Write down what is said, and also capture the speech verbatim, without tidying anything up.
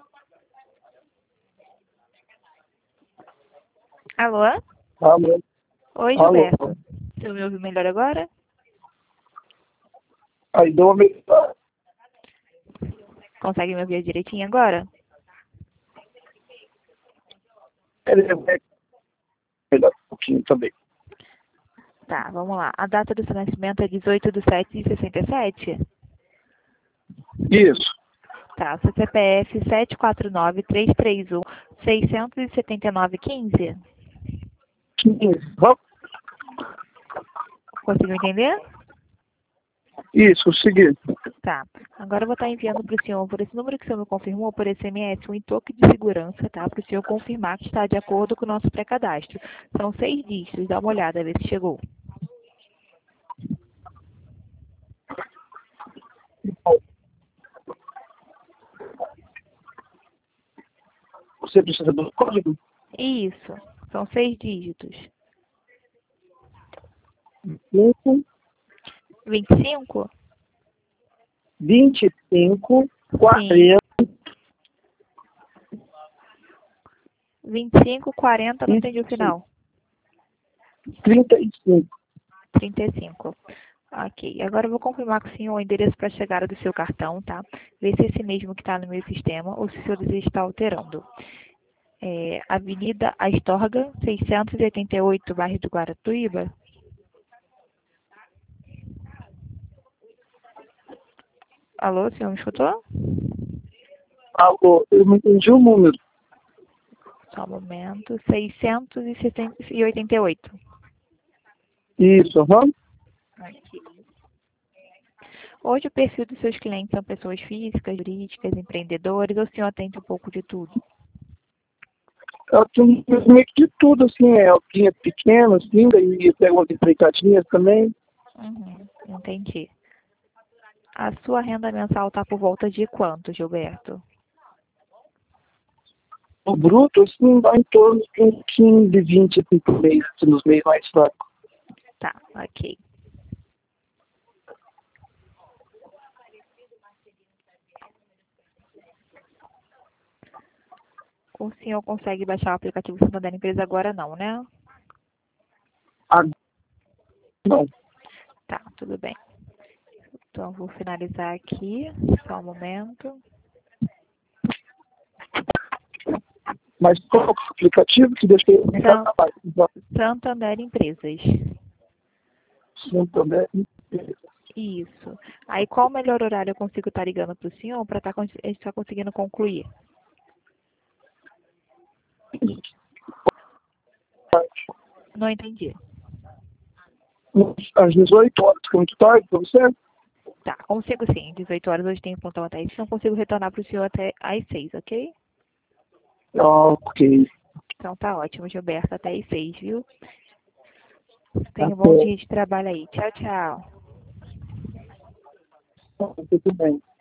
Alô? Alô? Oi, Alô? Gilberto. Você me ouve melhor agora? Aí deu uma melhor. Consegue me ouvir direitinho agora? Ele vai melhor um pouquinho também. Tá, vamos lá. A data do seu nascimento é dezoito de sete de sessenta e sete? Isso. Tá, o seu C P F sete quatro nove, três três um, seis sete nove, um cinco. quinze. Vamos? Conseguiu entender? Isso, consegui. Tá. Agora eu vou estar enviando para o senhor, por esse número que o senhor me confirmou, por S M S, um toque de segurança, tá? Para o senhor confirmar que está de acordo com o nosso pré-cadastro. São seis dígitos, dá uma olhada, ver se chegou. Você precisa do código? Isso, são seis dígitos. cinco, vinte e cinco? vinte e cinco, Sim. quarenta. vinte e cinco, quarenta, não entendi o final. trinta e cinco. trinta e cinco. Ok, agora eu vou confirmar com o senhor o endereço para a chegada do seu cartão, tá? Ver se é esse mesmo que está no meu sistema ou se o senhor deseja estar alterando. É, Avenida Astorga, seiscentos e oitenta e oito, bairro do Guaratuíba. Alô, o senhor me escutou? Alô, eu não entendi o número. Só um momento. seiscentos e oitenta e oito. Isso, aham. Aqui. Hoje o perfil dos seus clientes são pessoas físicas, jurídicas, empreendedores, ou o senhor atende um pouco de tudo? Eu tenho meio que de tudo, assim, é alquinha pequena, assim, daí pega umas empreitadinhas também. Uhum, entendi. A sua renda mensal está por volta de quanto, Gilberto? O bruto, assim, dá em torno de uns quinze, vinte, assim, por mês, assim, nos meses mais fracos. Tá, ok. O senhor consegue baixar o aplicativo Santander Empresa agora não, né? Ah, não. Tá, tudo bem. Então, vou finalizar aqui, só um momento. Mas qual é o aplicativo que deixa eu em San- cada página? Santander Empresas. Santander. Isso. Aí, qual o melhor horário eu consigo estar ligando para o senhor para estar, estar conseguindo concluir? Não entendi. Às dezoito horas, que é muito tarde para você? Tá, consigo sim. dezoito horas hoje tem plantão até isso. Não consigo retornar para o senhor até às seis, ok? Ah, ok. Então tá ótimo, Gilberto. Até às seis, viu? Tenha um bom Até. dia de trabalho aí. Tchau, tchau. Tudo bem.